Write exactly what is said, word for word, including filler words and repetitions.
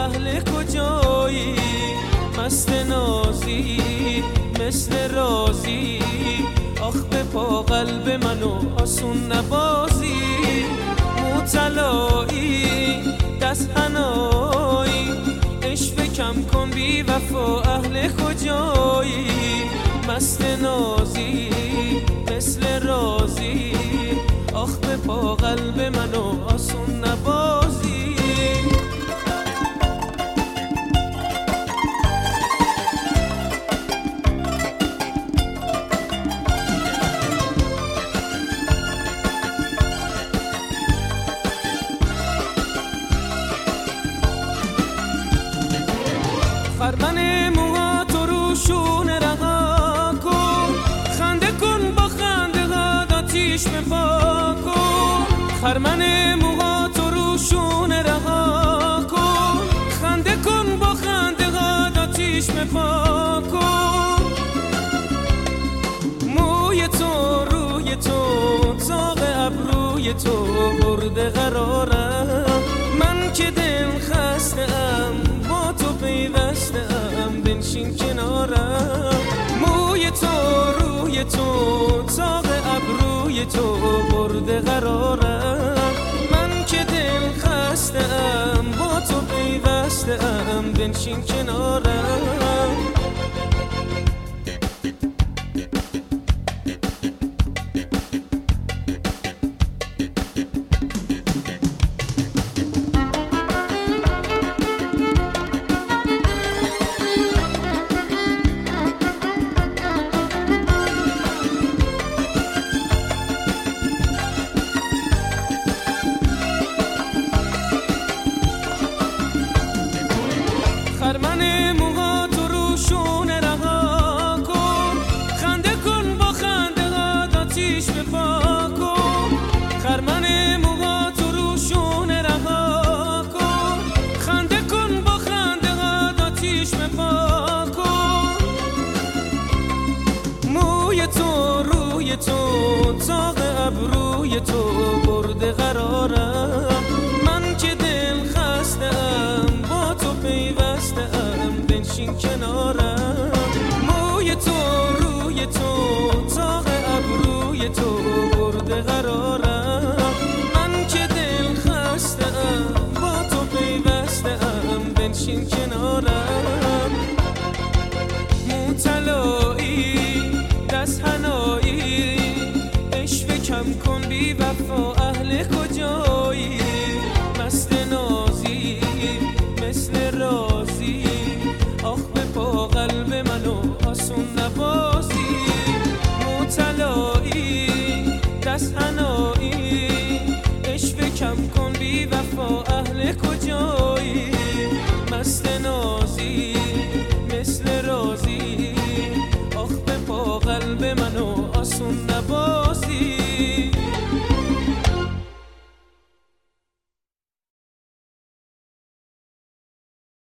اهل کجایی؟ مست نازی مثل رازی، آخ به پا قلب منو آسون نبازی. موطلایی دست حنایی، عشق کم کن بی وفا اهل کجایی؟ مست نازی مثل رازی، آخ به پا قلب منو آسون نبازی. خرمن موها تو رو شونه رها کن، خنده کن با خنده ها آتیش بپا کن. خرمن موها تو رو شونه رها کن، خنده کن با خنده ها آتیش بپا کن. موی تو روی تو زاغ ابروی تو برده قرارم، من که دل خسته ام با تو پیوسته ام، بنشین کنارم. موی تو روی تو زاغ ابروی تو برده قرارم، من که دل خسته ام با تو پیوسته ام، بنشین کنارم. خرمن موها تو رو شونه رها کن، خنده کن با خنده ها آتیش بپا کن. خرمن موها تو رو شونه رها کن، خنده کن با خنده ها آتیش بپا کن. موی تو روی تو زاغ ابروی تو برده قرارم، من که دل خسته ام با تو پیوسته ام، بنشین کنارم. موی تو روی تو زاغ ابروی تو برده قرارم، من که دل خسته ام با تو پیوسته ام، بنشین کنارم. موطلایی دست حنایی، عشق کم کن بی وفا اهل کجایی؟ مست نازی مثل رازی، آخ به پا قلب منو آسون نبازی. موطلایی دست حنایی، عشق کم کن بی وفا اهل کجایی؟ مست نازی مثل رازی، آخ به پا قلب منو آسون نبازی.